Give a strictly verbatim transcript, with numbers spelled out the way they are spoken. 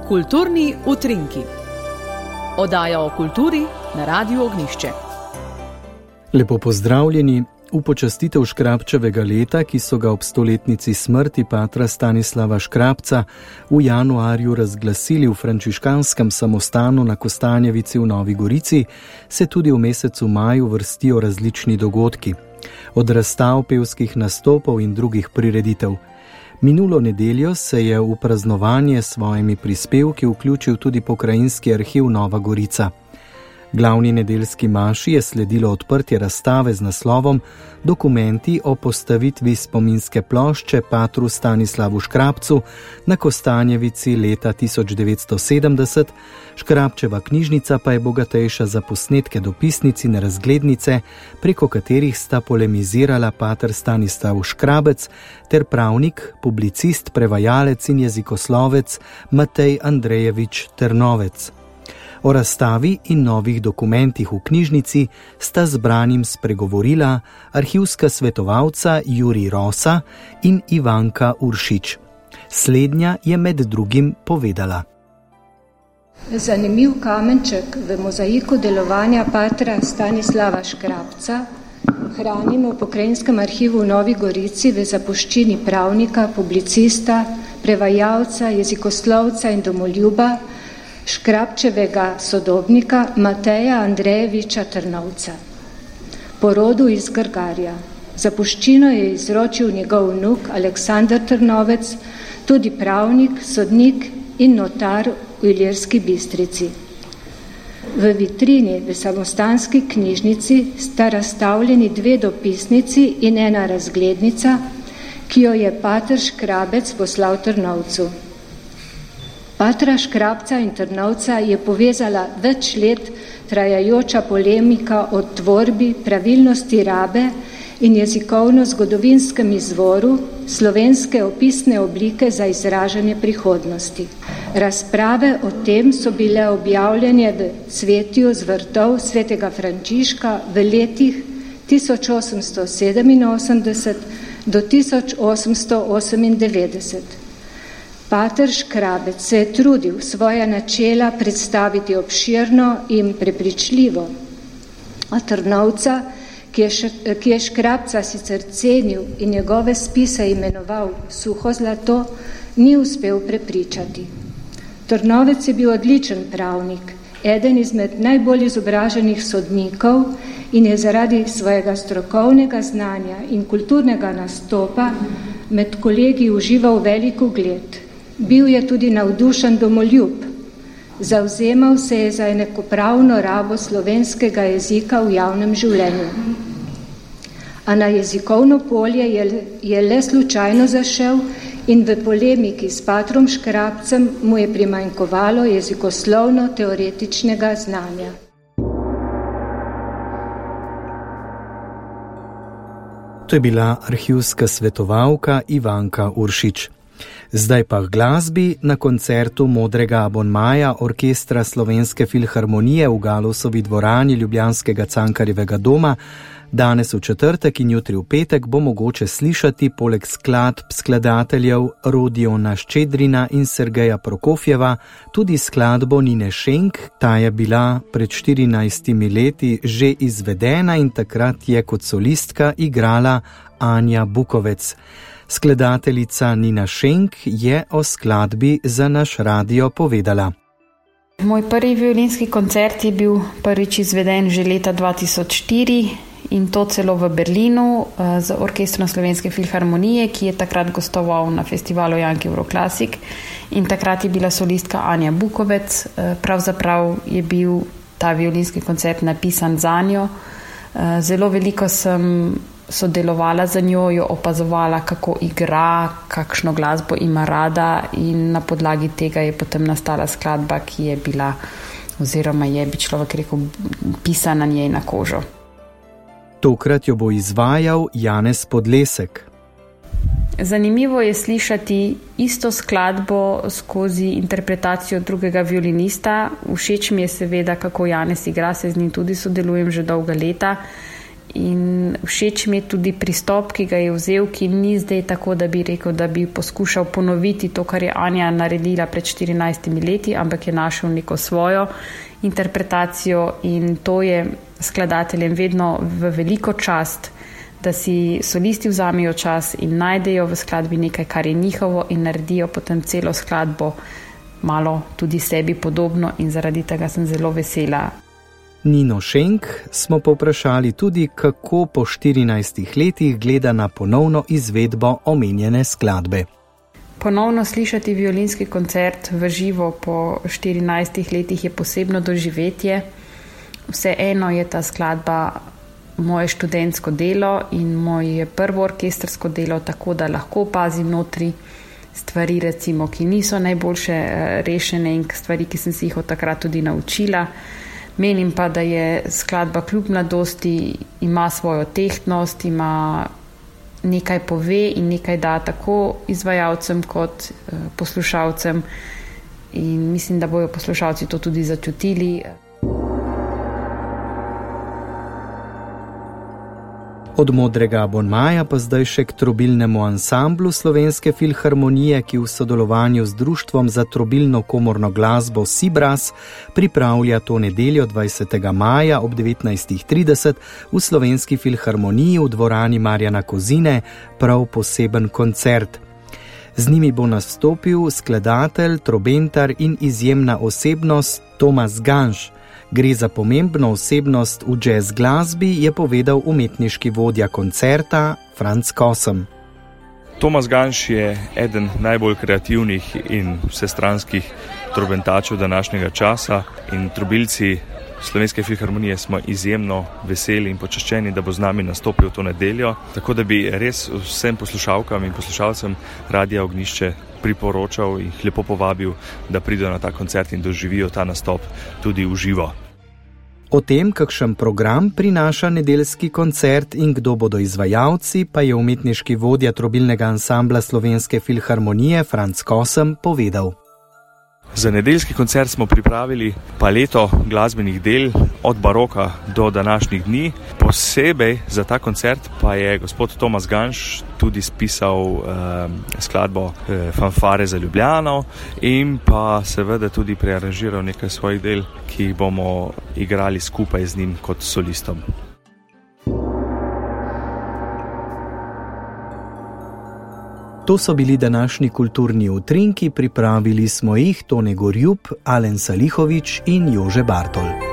Kulturni utrinki. Oddaja o kulturi na Radiu Ognjišče. Lepo pozdravljeni v počastitev Škrabčevega leta, ki so ga ob stoletnici smrti patra Stanislava Škrabca v januarju razglasili v frančiškanskem samostanu na Kostanjevici v Novi Gorici, se tudi v mesecu maju vrstijo različni dogodki. Od razstav, pevskih nastopov in drugih prireditev. Minulo nedeljo se je v praznovanje s svojimi prispevki vključil tudi pokrajinski arhiv Nova Gorica. Glavni nedeljski maši je sledilo odprtje razstave z naslovom Dokumenti o postavitvi spominske plošče patru Stanislavu Škrabcu na Kostanjevici leta tisoč devetsto sedemdeset, Škrabčeva knjižnica pa je bogatejša za posnetke dopisnic in razglednice, preko katerih sta polemizirala pater Stanislav Škrabec ter pravnik, publicist, prevajalec in jezikoslovec Matej Andrejevič Trnovec. O razstavi in novih dokumentih v knjižnici sta zbranim spregovorila arhivska svetovalca Jurij Rosa in Ivanka Uršič. Slednja je med drugim povedala. Zanimiv kamenček v mozaiku delovanja patra Stanislava Škrabca hranimo v pokrajinskem arhivu v Novi Gorici v zapuščini pravnika, publicista, prevajalca, jezikoslovca in domoljuba Škrabčevega sodobnika Mateja Andrejeviča Trnovca. Po rodu iz Grgarja. Zapuščino je izročil njegov vnuk Aleksander Trnovec, tudi pravnik, sodnik in notar v Ilirski Bistrici. V vitrini v samostanski knjižnici sta razstavljeni dve dopisnici in ena razglednica, ki jo je pater Škrabec poslal Trnovcu. Patra Škrabca in Trnovca je povezala več let trajajoča polemika o tvorbi, pravilnosti rabe in jezikovno-zgodovinskem izvoru slovenske opisne oblike za izražanje prihodnosti. Razprave o tem so bile objavljene v Cvetju z vrtov svetega Frančiška v letih tisoč osemsto sedeminosemdeset do tisoč osemsto osemindevetdeset. Pater Škrabec se je trudil svoja načela predstaviti obširno in prepričljivo, a Trnovca, ki je, š, ki je Škrabca sicer cenil in njegove spise imenoval suho zlato, ni uspel prepričati. Trnovec je bil odličen pravnik, eden izmed najbolj izobraženih sodnikov in je zaradi svojega strokovnega znanja in kulturnega nastopa med kolegi užival velik ugled. Bil je tudi navdušen domoljub. Zavzemal se je za enakopravno rabo slovenskega jezika v javnem življenju. A na jezikovno polje je, je le slučajno zašel in v polemiki s patrom Škrabcem mu je primanjkovalo jezikoslovno-teoretičnega znanja. To je bila arhivska svetovalka Ivanka Uršič. Zdaj pa k glasbi. Na koncertu Modrega abonmaja Orkestra Slovenske filharmonije v Galusovi dvorani ljubljanskega Cankarjevega doma danes v četrtek in jutri v petek bo mogoče slišati poleg skladb skladateljev Rodiona Ščedrina in Sergeja Prokofjeva tudi skladbo Nine Šenk. Ta je bila pred štirinajstimi leti že izvedena in takrat je kot solistka igrala Anja Bukovec. Skladateljica Nina Šenk je o skladbi za naš radio povedala. Moj prvi violinski koncert je bil prvič izveden že leta dva tisoč štiri in to celo v Berlinu z Orkestrom Slovenske filharmonije, ki je takrat gostoval na festivalu Janki Euroclassic in takrat je bila solistka Anja Bukovec. Pravzaprav je bil ta violinski koncert napisan za njo. Zelo veliko sem sodelovala za njo, jo opazovala, kako igra, kakšno glasbo ima rada in na podlagi tega je potem nastala skladba, ki je bila, oziroma je, bi človek rekel, pisana njej na kožo. Tokrat jo bo izvajal Janez Podlesek. Zanimivo je slišati isto skladbo skozi interpretacijo drugega violinista. Všeč mi je seveda, kako Janez igra, se z njim tudi sodelujem že dolga leta. In všeč mi je tudi pristop, ki ga je vzel, ki ni zdaj tako, da bi rekel, da bi poskušal ponoviti to, kar je Anja naredila pred štirinajstimi leti, ampak je našel neko svojo interpretacijo in to je skladateljem vedno v veliko čast, da si solisti vzamejo čas in najdejo v skladbi nekaj, kar je njihovo in naredijo potem celo skladbo malo tudi sebi podobno in zaradi tega sem zelo vesela. Nino Šenk smo povprašali tudi, kako po štirinajstih letih gleda na ponovno izvedbo omenjene skladbe. Ponovno slišati violinski koncert v živo po štirinajstih letih je posebno doživetje. Vseeno je ta skladba moje študentsko delo in moje prvo orkestrsko delo, tako da lahko opazim notri stvari, recimo, ki niso najboljše rešene in stvari, ki sem si jih od takrat tudi naučila. Menim pa, da je skladba kljub mladosti, ima svojo tehtnost, ima nekaj pove in nekaj da tako izvajalcem kot poslušalcem in mislim, da bojo poslušalci to tudi začutili. Od modrega abonmaja pa zdaj še k trobilnemu ansamblu Slovenske filharmonije, ki v sodelovanju z Društvom za trobilno komorno glasbo Sibras pripravlja to nedeljo dvajsetega maja ob devetnajstih trideset v Slovenski filharmoniji v dvorani Marjana Kozine prav poseben koncert. Z njimi bo nastopil skladatelj, trobentar in izjemna osebnost Tomas Ganš. Gre za pomembno osebnost v jazz glasbi, je povedal umetniški vodja koncerta Franc Kosem. Tomas Ganš je eden najbolj kreativnih in vsestranskih trobentačev današnjega časa in trobilci Slovenske filharmonije smo izjemno veseli in počaščeni, da bo z nami nastopil to nedeljo, tako da bi res vsem poslušalkam in poslušalcem Radia Ognjišče priporočal in jih lepo povabil, da pridejo na ta koncert in doživijo ta nastop tudi v živo. O tem, kakšen program prinaša nedeljski koncert in kdo bodo izvajalci, pa je umetniški vodja trobilnega ansambla Slovenske filharmonije Franc Kosem povedal. Za nedeljski koncert smo pripravili paleto glasbenih del od baroka do današnjih dni. Posebej za ta koncert pa je gospod Tomas Ganš tudi spisal eh, skladbo eh, Fanfare za Ljubljano in pa seveda tudi prearanžiral nekaj svojih del, ki jih bomo igrali skupaj z njim kot solistom. To so bili današnji kulturni utrinki, pripravili smo jih Tone Gorjup, Alen Salihović in Jože Bartol.